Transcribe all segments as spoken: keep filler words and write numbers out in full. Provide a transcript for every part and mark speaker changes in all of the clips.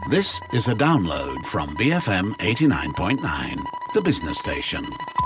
Speaker 1: This is a download from B F M eighty-nine point nine, the business station.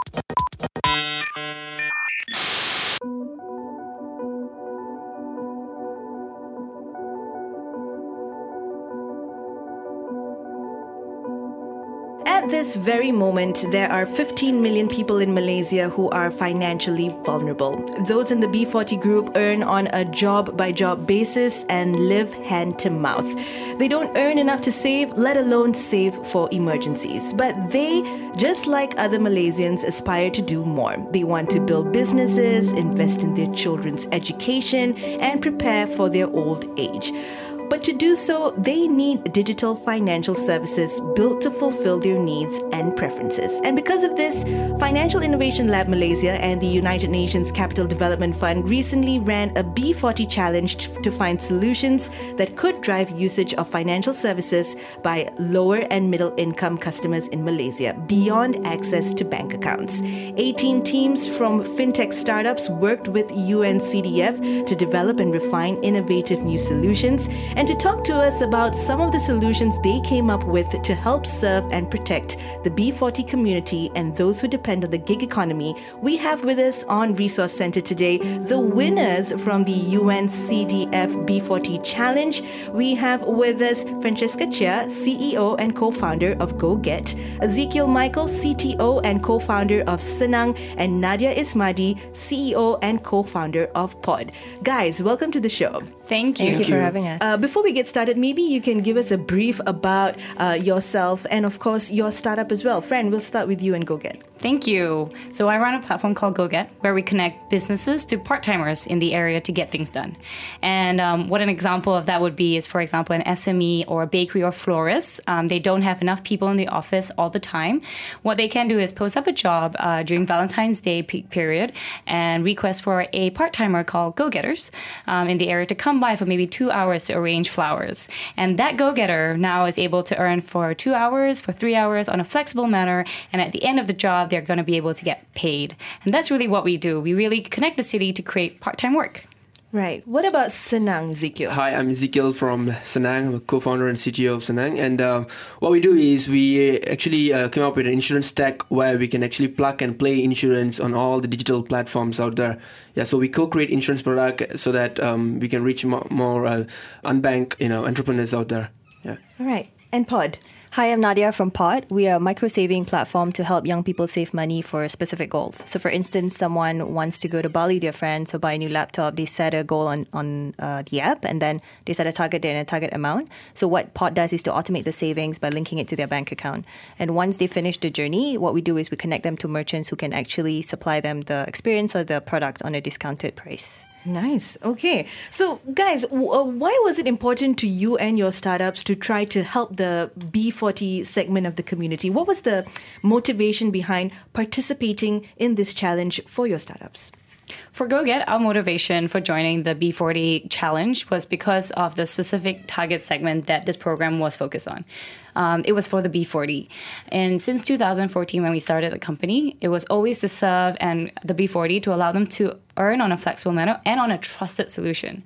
Speaker 2: At this very moment, there are fifteen million people in Malaysia who are financially vulnerable. Those in the B forty group earn on a job-by-job basis and live hand-to-mouth. They don't earn enough to save, let alone save for emergencies. But they, just like other Malaysians, aspire to do more. They want to build businesses, invest in their children's education, and prepare for their old age. But to do so, they need digital financial services built to fulfill their needs and preferences. And because of this, Financial Innovation Lab Malaysia and the United Nations Capital Development Fund recently ran a B forty challenge to find solutions that could drive usage of financial services by lower and middle income customers in Malaysia beyond access to bank accounts. eighteen teams from fintech startups worked with U N C D F to develop and refine innovative new solutions. And to talk to us about some of the solutions they came up with to help serve and protect the B forty community and those who depend on the gig economy, we have with us on Resource Center today the winners from the U N C D F B forty Challenge. We have with us Francesca Chia, C E O and co-founder of GoGet, Ezekiel Michael, C T O and co-founder of Senang, and Nadia Ismadi, C E O and co-founder of Pod. Guys, welcome to the show.
Speaker 3: Thank you.
Speaker 2: Thank you for having us. Uh, before we get started, maybe you can give us a brief about uh, yourself and, of course, your startup as well. Friend, we'll start with you and GoGet.
Speaker 3: Thank you. So I run a platform called GoGet, where we connect businesses to part-timers in the area to get things done. And um, what an example of that would be is, for example, an S M E or a bakery or florist. Um, they don't have enough people in the office all the time. What they can do is post up a job uh, during Valentine's Day peak period and request for a part-timer called Go-Getters um, in the area to come by for maybe two hours to arrange flowers. And that go-getter now is able to earn for two hours, for three hours on a flexible manner. And at the end of the job, they're going to be able to get paid. And that's really what we do. We really connect the city to create part-time work.
Speaker 2: Right. What about Senang, Ezekiel?
Speaker 4: Hi, I'm Ezekiel from Senang. I'm a co-founder and C T O of Senang. And uh, what we do is we actually uh, came up with an insurance stack where we can actually plug and play insurance on all the digital platforms out there. Yeah, so we co-create insurance product so that um, we can reach more, more uh, unbanked, you know, entrepreneurs out there. Yeah.
Speaker 2: All right. And Pod?
Speaker 5: Hi, I'm Nadia from Pod. We are a micro-saving platform to help young people save money for specific goals. So for instance, someone wants to go to Bali with their friends or buy a new laptop. They set a goal on, on uh, the app and then they set a target date and a target amount. So what Pod does is to automate the savings by linking it to their bank account. And once they finish the journey, what we do is we connect them to merchants who can actually supply them the experience or the product on a discounted price.
Speaker 2: Nice. Okay. So, guys, w- uh, why was it important to you and your startups to try to help the B forty segment of the community? What was the motivation behind participating in this challenge for your startups?
Speaker 3: For GoGet, our motivation for joining the B forty Challenge was because of the specific target segment that this program was focused on. Um, it was for the B forty. And since two thousand fourteen, when we started the company, it was always to serve and the B forty to allow them to earn on a flexible manner and on a trusted solution.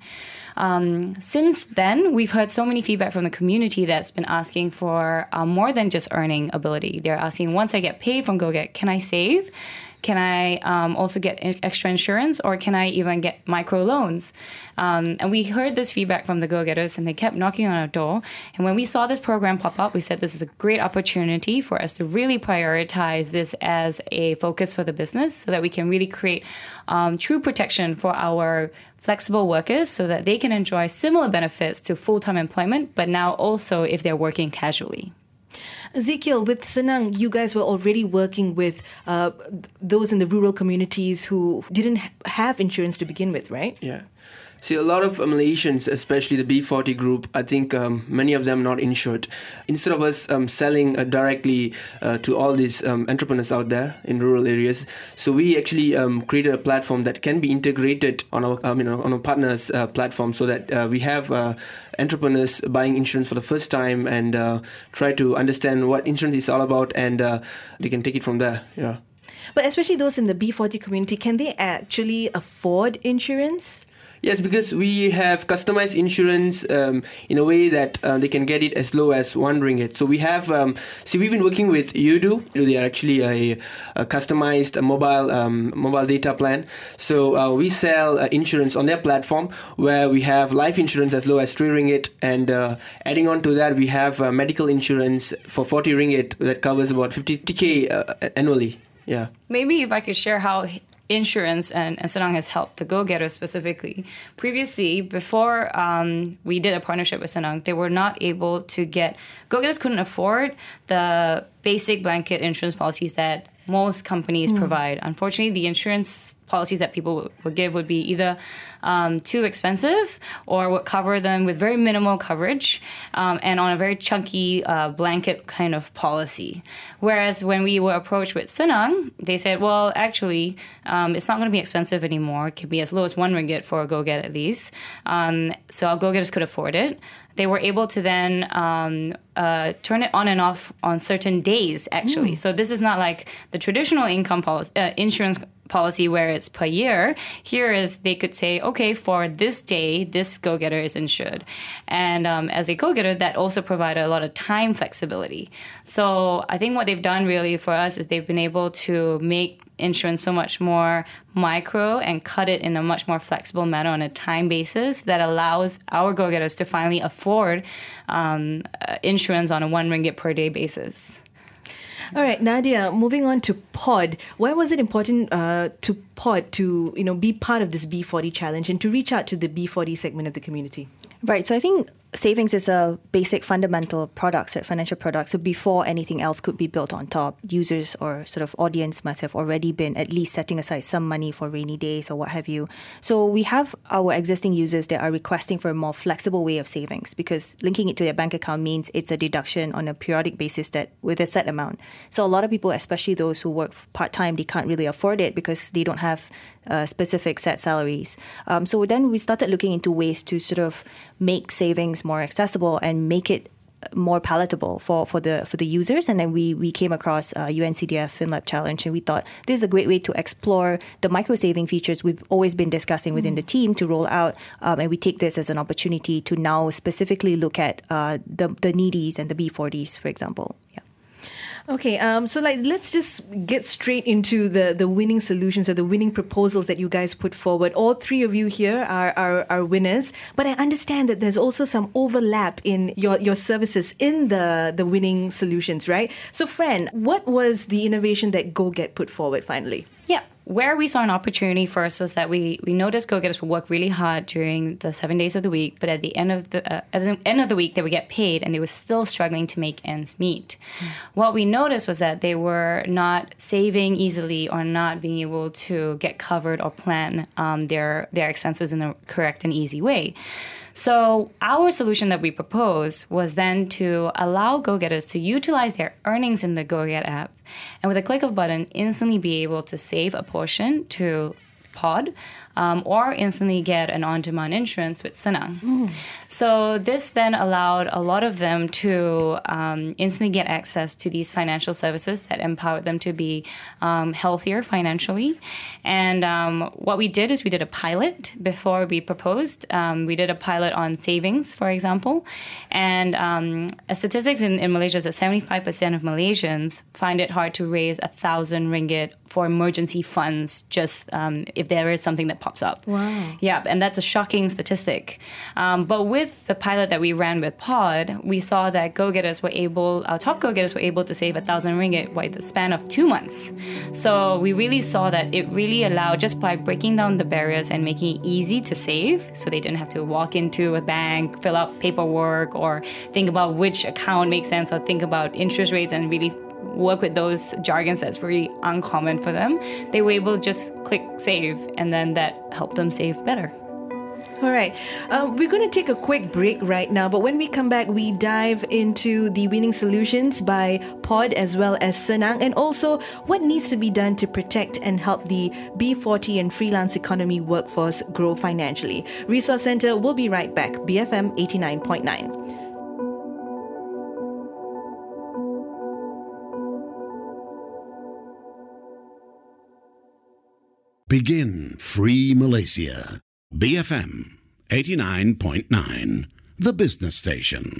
Speaker 3: Um, since then, we've heard so many feedback from the community that's been asking for uh, more than just earning ability. They're asking, once I get paid from GoGet, can I save? Can I um, also get extra insurance, or can I even get micro loans? Um, and we heard this feedback from the go-getters, and they kept knocking on our door. And when we saw this program pop up, we said this is a great opportunity for us to really prioritize this as a focus for the business so that we can really create um, true protection for our flexible workers so that they can enjoy similar benefits to full-time employment, but now also if they're working casually.
Speaker 2: Ezekiel, with Senang, you guys were already working with uh, those in the rural communities who didn't ha- have insurance to begin with, right?
Speaker 4: Yeah. See, a lot of Malaysians, especially the B forty group, I think um, many of them not insured. Instead of us um, selling uh, directly uh, to all these um, entrepreneurs out there in rural areas, so we actually um, created a platform that can be integrated on our, um, you know, on our partners' uh, platform, so that uh, we have uh, entrepreneurs buying insurance for the first time and uh, try to understand what insurance is all about, and uh, they can take it from there. Yeah.
Speaker 2: But especially those in the B forty community, can they actually afford insurance?
Speaker 4: Yes, because we have customized insurance um, in a way that uh, they can get it as low as one ringgit. So we have, um, see, we've been working with Yudu. They are actually a, a customized a mobile um, mobile data plan. So uh, we sell uh, insurance on their platform where we have life insurance as low as three ringgit, and uh, adding on to that, we have uh, medical insurance for forty ringgit that covers about fifty K uh, annually. Yeah.
Speaker 3: Maybe if I could share how insurance and, and Senang has helped the go-getters specifically. Previously, before um, we did a partnership with Senang, they were not able to get, go-getters couldn't afford the basic blanket insurance policies that most companies mm. provide. Unfortunately, the insurance policies that people would give would be either um, too expensive or would cover them with very minimal coverage um, and on a very chunky uh, blanket kind of policy. Whereas when we were approached with Senang, they said, well, actually, um, it's not going to be expensive anymore. It can be as low as one ringgit for a go-get at least. Um, so our go-getters could afford it. They were able to then um, uh, turn it on and off on certain days, actually. Mm. So this is not like the traditional income policy, uh, insurance policy where it's per year. Here is they could say, okay, for this day, this go-getter is insured. And um, as a go-getter, that also provided a lot of time flexibility. So I think what they've done really for us is they've been able to make insurance so much more micro and cut it in a much more flexible manner on a time basis that allows our go-getters to finally afford um, uh, insurance on a one ringgit per day basis.
Speaker 2: All right, Nadia, moving on to Pod. Why was it important uh, to Pod to, you know, be part of this B forty challenge and to reach out to the B forty segment of the community?
Speaker 5: Right. So I think savings is a basic fundamental product, right, financial product. So before anything else could be built on top, users or sort of audience must have already been at least setting aside some money for rainy days or what have you. So we have our existing users that are requesting for a more flexible way of savings because linking it to their bank account means it's a deduction on a periodic basis that with a set amount. So a lot of people, especially those who work part-time, they can't really afford it because they don't have uh, specific set salaries. Um, so then we started looking into ways to sort of make savings more accessible and make it more palatable for, for the for the users. And then we we came across uh, U N C D F FinLab Challenge, and we thought this is a great way to explore the micro saving features we've always been discussing within mm. the team to roll out. Um, and we take this as an opportunity to now specifically look at uh, the the needies and the B forties, for example. Yeah.
Speaker 2: Okay, um, so like let's just get straight into the, the winning solutions or the winning proposals that you guys put forward. All three of you here are, are, are winners, but I understand that there's also some overlap in your, your services in the, the winning solutions, right? So Fran, what was the innovation that GoGet put forward finally?
Speaker 3: Yeah. Where we saw an opportunity first was that we, we noticed go-getters would work really hard during the seven days of the week, but at the end of the uh, at the end of the week they would get paid, and they were still struggling to make ends meet. Mm. What we noticed was that they were not saving easily or not being able to get covered or plan um, their their expenses in a correct and easy way. So our solution that we proposed was then to allow go-getters to utilize their earnings in the GoGet app, and with a click of a button, instantly be able to save a portion to Pod, um, or instantly get an on-demand insurance with Senang. Mm. So this then allowed a lot of them to um, instantly get access to these financial services that empowered them to be um, healthier financially. And um, what we did is we did a pilot before we proposed. Um, we did a pilot on savings, for example. And um, statistics in, in Malaysia is that seventy-five percent of Malaysians find it hard to raise a thousand ringgit for emergency funds just um, if there is something that pops up.
Speaker 2: Wow.
Speaker 3: Yeah, and that's a shocking statistic. Um, but with the pilot that we ran with Pod, we saw that go-getters were able, our top go-getters were able to save a thousand ringgit by the span of two months. So we really saw that it really allowed, just by breaking down the barriers and making it easy to save, so they didn't have to walk into a bank, fill out paperwork, or think about which account makes sense, or think about interest rates and really work with those jargons that's really uncommon for them. They were able to just click save, and then that helped them save better.
Speaker 2: All right. Uh, we're going to take a quick break right now, but when we come back, we dive into the winning solutions by Pod as well as Senang, and also what needs to be done to protect and help the B forty and freelance economy workforce grow financially. Resource Center will be right back. B F M eighty-nine point nine.
Speaker 1: Begin Free Malaysia. B F M eighty-nine point nine, the business station.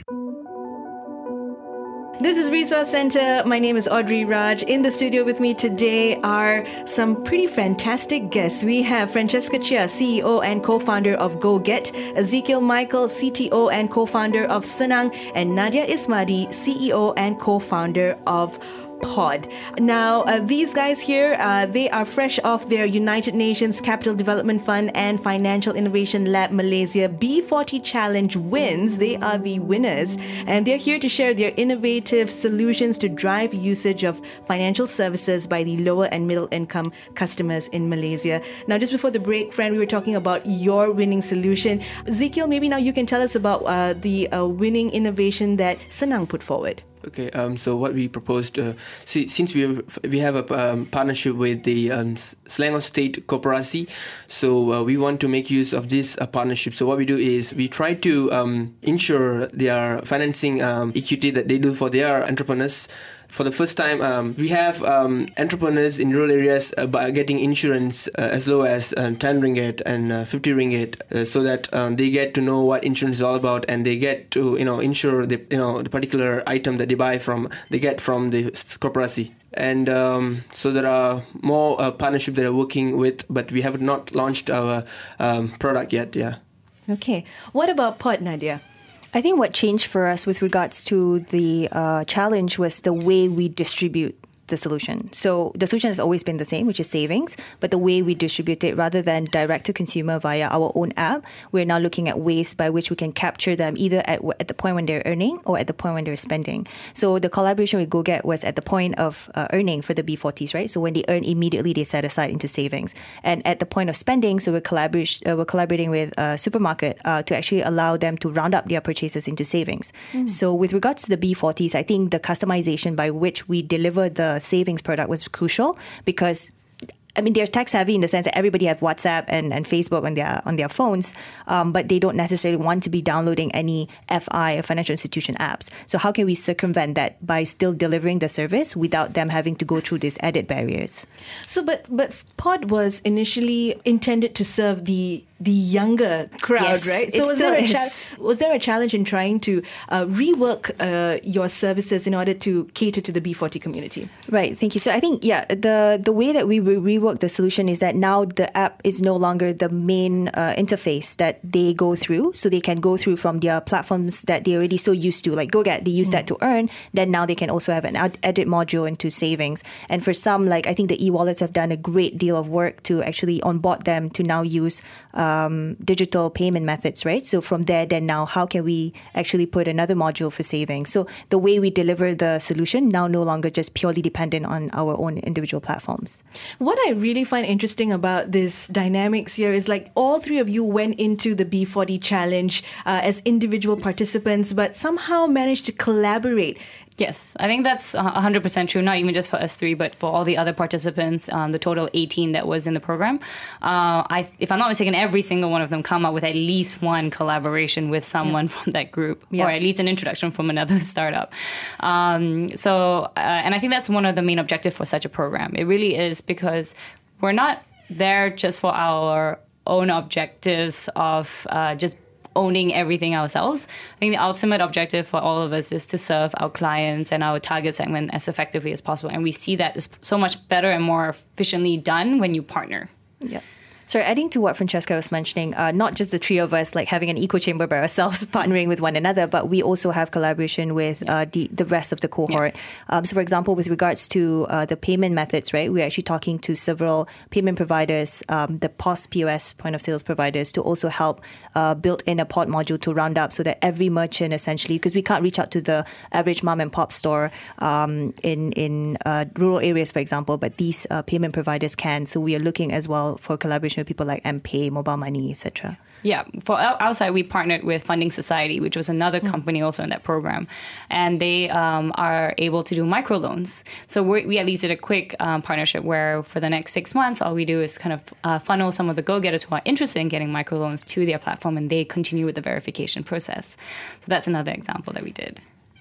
Speaker 2: This is Resource Center. My name is Audrey Raj. In the studio with me today are some pretty fantastic guests. We have Francesca Chia, C E O and co-founder of GoGet, Ezekiel Michael, C T O and co-founder of Senang, and Nadia Ismadi, C E O and co-founder of Pod. Now, uh, these guys here, uh, they are fresh off their United Nations Capital Development Fund and Financial Innovation Lab Malaysia B forty Challenge wins. They are the winners, and they're here to share their innovative solutions to drive usage of financial services by the lower and middle income customers in Malaysia. Now, just before the break, friend, we were talking about your winning solution. Ezekiel, maybe now you can tell us about uh, the uh, winning innovation that Senang put forward.
Speaker 4: Okay, um, so what we proposed, uh, see, since we have, we have a um, partnership with the um, Selangor State Koperasi, so uh, we want to make use of this uh, partnership. So what we do is we try to um, ensure their financing um, equity that they do for their entrepreneurs. For the first time, um, we have um, entrepreneurs in rural areas uh, by getting insurance uh, as low as uh, ten ringgit and uh, fifty ringgit, uh, so that um, they get to know what insurance is all about, and they get to you know insure the you know the particular item that they buy from they get from the Koperasi. And um, so there are more uh, partnerships that are working with, but we have not launched our um, product yet. Yeah.
Speaker 2: Okay. What about Pod, Nadia?
Speaker 5: I think what changed for us with regards to the uh, challenge was the way we distribute the solution. So the solution has always been the same, which is savings, but the way we distribute it, rather than direct to consumer via our own app, we're now looking at ways by which we can capture them either at, at the point when they're earning or at the point when they're spending. So the collaboration with GoGet was at the point of uh, earning for the B forties, right? So when they earn, immediately they set aside into savings. And at the point of spending, so we're, collabor- uh, we're collaborating with a supermarket uh, to actually allow them to round up their purchases into savings. Mm. So with regards to the B forties, I think the customization by which we deliver the savings product was crucial, because I mean, they're tech savvy in the sense that everybody have WhatsApp and, and Facebook on their on their phones, um, but they don't necessarily want to be downloading any F I or financial institution apps. So how can we circumvent that by still delivering the service without them having to go through these added barriers?
Speaker 2: So, but but Pod was initially intended to serve the the younger crowd,
Speaker 5: Yes,
Speaker 2: right?
Speaker 5: it
Speaker 2: So was
Speaker 5: still
Speaker 2: there a
Speaker 5: is.
Speaker 2: cha- was there a challenge in trying to uh, rework uh, your services in order to cater to the B forty community?
Speaker 5: Right, thank you. So I think, yeah, the, the way that we re- rework the solution is that now the app is no longer the main uh, interface that they go through. So they can go through from their platforms that they're already so used to, like GoGet, they use mm. that to earn. Then now they can also have an ad- edit module into savings. And for some, like I think the e-wallets have done a great deal of work to actually onboard them to now use um, digital payment methods, right? So from there, then now how can we actually put another module for savings? So the way we deliver the solution now no longer just purely dependent on our own individual platforms.
Speaker 2: What I really find interesting about this dynamics here is like all three of you went into the B forty challenge uh, as individual participants, but somehow managed to collaborate.
Speaker 3: Yes, I think that's one hundred percent true, not even just for us three, but for all the other participants, um, the total eighteen that was in the program. Uh, I, if I'm not mistaken, every single one of them come up with at least one collaboration with someone yeah. from that group, yeah. or at least an introduction from another startup. Um, so, uh, and I think that's one of the main objectives for such a program. It really is, because we're not there just for our own objectives of uh, just owning everything ourselves. I think the ultimate objective for all of us is to serve our clients and our target segment as effectively as possible. And we see that is so much better and more efficiently done when you partner.
Speaker 5: Yeah. So adding to what Francesca was mentioning, uh, not just the three of us like having an echo chamber by ourselves, partnering with one another, but we also have collaboration with uh, the, the rest of the cohort. Yeah. Um, so for example, with regards to uh, the payment methods, right, we're actually talking to several payment providers, um, the P O S, P O S, point of sales providers, to also help uh, build in a pod module to round up so that every merchant essentially, because we can't reach out to the average mom and pop store um, in, in uh, rural areas, for example, but these uh, payment providers can. So we are looking as well for collaboration with people like M-Pay, Mobile Money, et cetera.
Speaker 3: Yeah, for outside, we partnered with Funding Society, which was another mm. company also in that program. And they um, are able to do microloans. So we're, we at least did a quick um, partnership where for the next six months, all we do is kind of uh, funnel some of the go-getters who are interested in getting microloans to their platform, and they continue with the verification process. So that's another example that we did.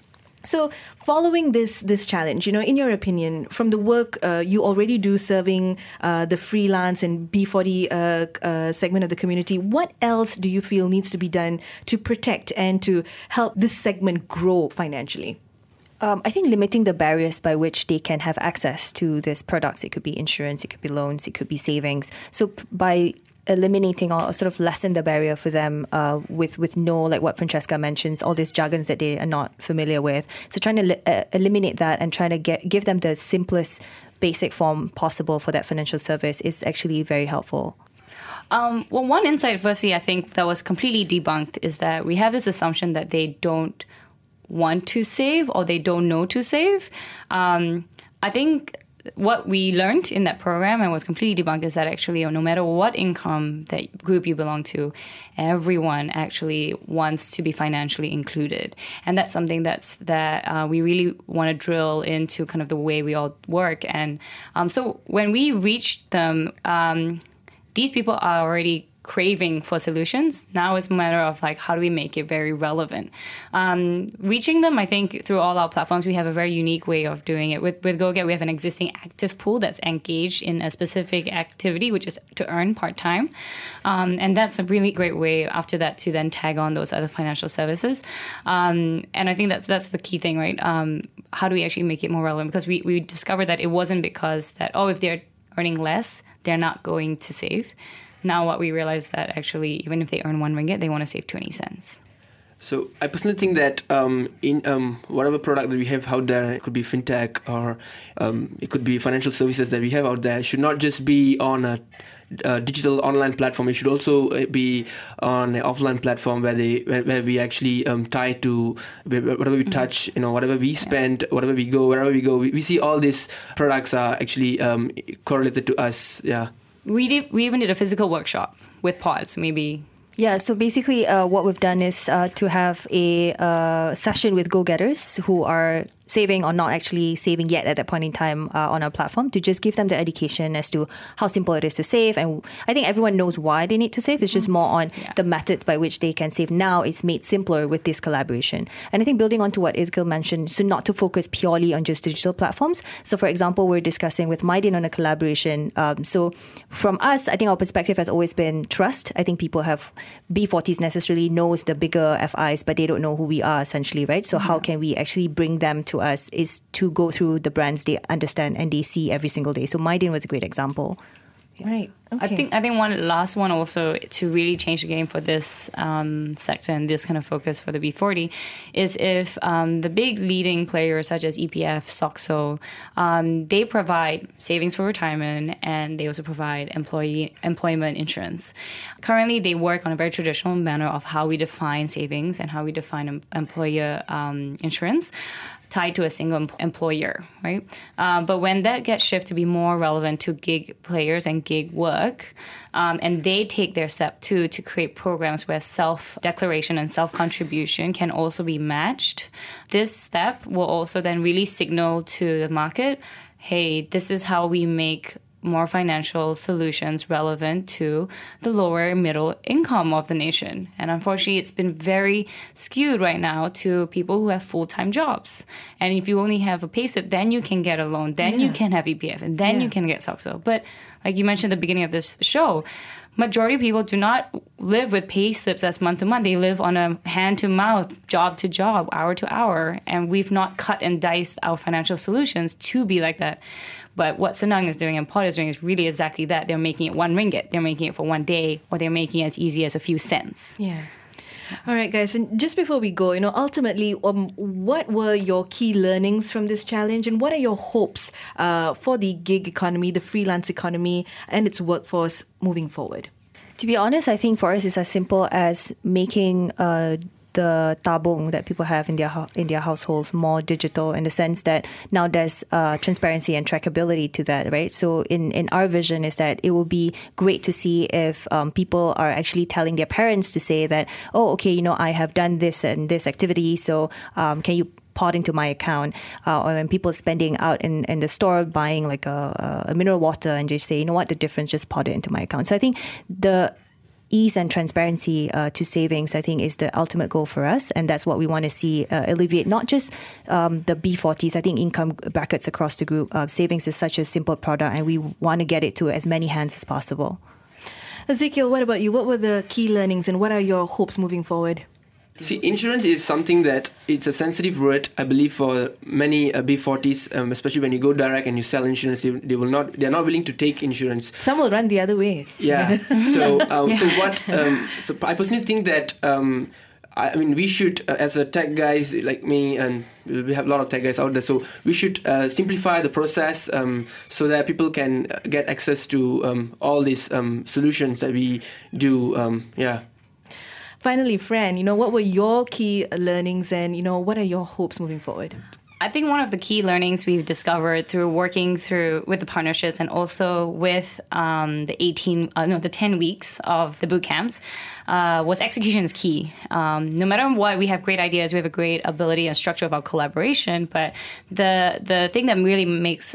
Speaker 2: So, following this this challenge, you know, in your opinion, from the work uh, you already do serving uh, the freelance and B forty uh, uh, segment of the community, what else do you feel needs to be done to protect and to help this segment grow financially?
Speaker 5: Um, I think limiting the barriers by which they can have access to these products. It could be insurance, it could be loans, it could be savings. So by eliminating or sort of lessen the barrier for them uh, with with no, like what Francesca mentions, all these jargons that they are not familiar with. So trying to li- uh, eliminate that and trying to get give them the simplest basic form possible for that financial service is actually very helpful.
Speaker 3: Um, well, one insight, firstly, I think that was completely debunked is that we have this assumption that they don't want to save or they don't know to save. Um, I think what we learned in that program and was completely debunked is that actually no matter what income that group you belong to, everyone actually wants to be financially included. And that's something that's that uh, we really want to drill into kind of the way we all work. And um, so when we reached them, um, these people are already craving for solutions. Now it's a matter of like, how do we make it very relevant? Um, reaching them, I think, through all our platforms, we have a very unique way of doing it. With with GoGet, we have an existing active pool that's engaged in a specific activity, which is to earn part-time. Um, and that's a really great way after that to then tag on those other financial services. Um, and I think that's that's the key thing, right? Um, how do we actually make it more relevant? Because we, we discovered that it wasn't because that, oh, if they're earning less, they're not going to save. Now what we realize that actually, even if they earn one ringgit, they want to save twenty cents.
Speaker 4: So I personally think that um, in um, whatever product that we have out there, it could be fintech or um, it could be financial services that we have out there, should not just be on a, a digital online platform. It should also be on an offline platform where they where, where we actually um, tie to whatever we touch, you know, whatever we spend, yeah. whatever we go, wherever we go. We, we see all these products are actually um, correlated to us. Yeah.
Speaker 3: We did, we even did a physical workshop with pods, maybe.
Speaker 5: Yeah, so basically uh, what we've done is uh, to have a uh, session with go-getters who are saving or not actually saving yet at that point in time uh, on our platform, to just give them the education as to how simple it is to save. And I think everyone knows why they need to save. It's just more on yeah. the methods by which they can save. Now it's made simpler with this collaboration. And I think building on to what Izgil mentioned, so not to focus purely on just digital platforms. So for example, we're discussing with Mydin on a collaboration. Um, so from us, I think our perspective has always been trust. I think people have, B forties necessarily knows the bigger F Is, but they don't know who we are essentially, right? So mm-hmm. how can we actually bring them to us is to go through the brands they understand and they see every single day. So Mydin was a great example.
Speaker 2: Yeah. Right. Okay.
Speaker 3: I think I think one last one also to really change the game for this um, sector and this kind of focus for the B forty is if um, the big leading players such as E P F, Soxo, um, they provide savings for retirement and they also provide employee employment insurance. Currently, they work on a very traditional manner of how we define savings and how we define em- employer um, insurance, tied to a single em- employer, right? Uh, but when that gets shifted to be more relevant to gig players and gig work, um, and they take their step too to create programs where self-declaration and self-contribution can also be matched, this step will also then really signal to the market, hey, this is how we make more financial solutions relevant to the lower middle income of the nation. And unfortunately, it's been very skewed right now to people who have full-time jobs. And if you only have a payslip, then you can get a loan, then yeah. you can have E P F, and then yeah. you can get Soxo. But like you mentioned at the beginning of this show, majority of people do not live with pay slips as month to month. They live on a hand to mouth, job to job, hour to hour. And we've not cut and diced our financial solutions to be like that. But what Senang is doing and Pod is doing is really exactly that. They're making it one ringgit. They're making it for one day, or they're making it as easy as a few cents.
Speaker 2: Yeah. All right, guys. And just before we go, you know, ultimately, um, what were your key learnings from this challenge, and what are your hopes uh, for the gig economy, the freelance economy, and its workforce moving forward?
Speaker 5: To be honest, I think for us it's as simple as making uh, the tabung that people have in their in their households more digital, in the sense that now there's uh, transparency and trackability to that, right? So in, in our vision is that it will be great to see if um, people are actually telling their parents to say that, oh, okay, you know, I have done this and this activity, so um, can you pod into my account, uh, or when people are spending out in, in the store buying like a, a mineral water and just say, you know what, the difference, just pod it into my account. So I think the ease and transparency uh, to savings, I think, is the ultimate goal for us. And that's what we want to see uh, alleviate, not just um, the B forties, I think income brackets across the group. Uh, savings is such a simple product, and we want to get it to as many hands as possible.
Speaker 2: Ezekiel, what about you? What were the key learnings and what are your hopes moving forward?
Speaker 4: See, insurance is something that it's a sensitive word, I believe, for many uh, B forties, um, especially when you go direct and you sell insurance. They, they will not, they're not willing to take insurance.
Speaker 2: Some will run the other way.
Speaker 4: Yeah. so, um, so what? Um, so I personally think that. Um, I mean, we should, uh, as a tech guys like me, and we have a lot of tech guys out there, so we should uh, simplify the process um, so that people can get access to um, all these um, solutions that we do. Um, yeah.
Speaker 2: Finally, Fran, you know, what were your key learnings and, you know, what are your hopes moving forward?
Speaker 3: I think one of the key learnings we've discovered through working through with the partnerships and also with um, the eighteen, uh, no, the ten weeks of the boot camps uh, was execution is key. Um, no matter what, we have great ideas, we have a great ability and structure of our collaboration, but the the thing that really makes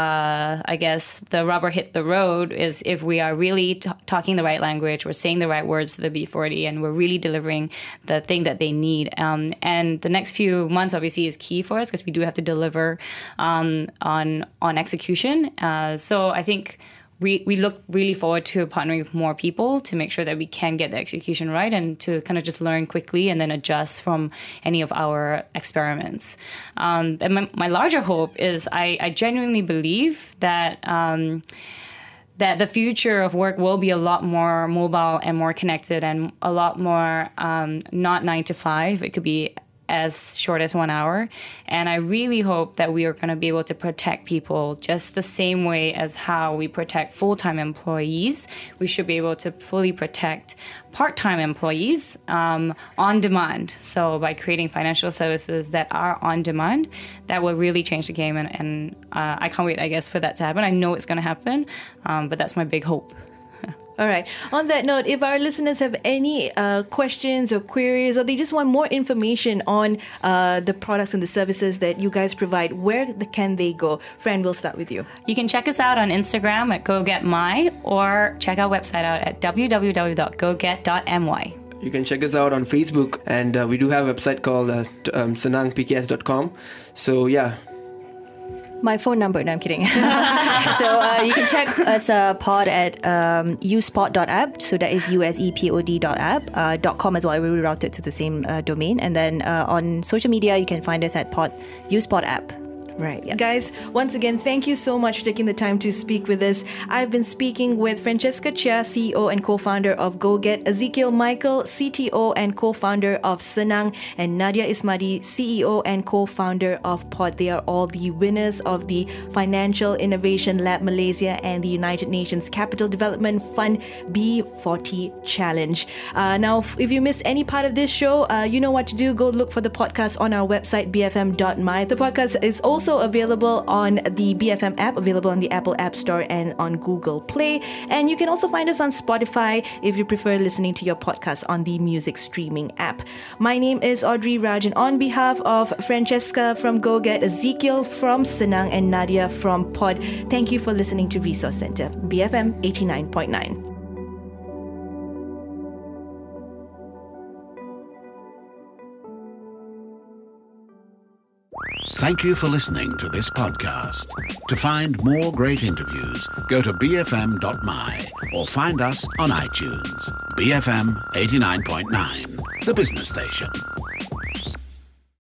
Speaker 3: Uh, I guess the rubber hit the road is if we are really t- talking the right language, we're saying the right words to the B forty, and we're really delivering the thing that they need. Um, and the next few months, obviously, is key for us because we do have to deliver um, on on execution. Uh, so I think we we look really forward to partnering with more people to make sure that we can get the execution right and to kind of just learn quickly and then adjust from any of our experiments. Um, and my, my larger hope is I, I genuinely believe that um, that the future of work will be a lot more mobile and more connected and a lot more um, not nine to five. It could be as short as one hour. And I really hope that we are going to be able to protect people just the same way as how we protect full-time employees. We should be able to fully protect part-time employees um, on demand. So by creating financial services that are on demand, that will really change the game. And, and uh, I can't wait, I guess, for that to happen. I know it's going to happen, um, but that's my big hope.
Speaker 2: All right. On that note, if our listeners have any uh, questions or queries, or they just want more information on uh, the products and the services that you guys provide, where the, can they go? Fran, we'll start with you.
Speaker 3: You can check us out on Instagram at GoGetMy or check our website out at w w w dot go get dot m y.
Speaker 4: You can check us out on Facebook, and uh, we do have a website called uh, t- um, senang p k s dot com. So, yeah.
Speaker 5: My phone number, no, I'm kidding. so uh, you can check us uh, pod at um, uspod dot app. So that is U S E P O D dot app. Uh, dot com as well. We reroute it to the same uh, domain. And then uh, on social media, you can find us at pod uspod app.
Speaker 2: Right. Yep. Guys, once again, thank you so much for taking the time to speak with us. I've been speaking with Francesca Chia, C E O and co-founder of GoGet, Ezekiel Michael, C T O and co-founder of Senang, and Nadia Ismadi, C E O and co-founder of Pod. They are all the winners of the Financial Innovation Lab Malaysia and the United Nations Capital Development Fund B forty Challenge. Uh, now, if you missed any part of this show, uh, you know what to do. Go look for the podcast on our website, b f m dot m y. The podcast is also available on the B F M app, available on the Apple App Store and on Google Play. And you can also find us on Spotify if you prefer listening to your podcast on the music streaming app. My name is Audrey Raj, and on behalf of Francesca from GoGet, Ezekiel from Senang, and Nadia from Pod, thank you for listening to Resource Center, B F M eighty-nine point nine.
Speaker 1: Thank you for listening to this podcast. To find more great interviews, go to b f m dot m y or find us on iTunes. B F M eighty-nine point nine, the business station.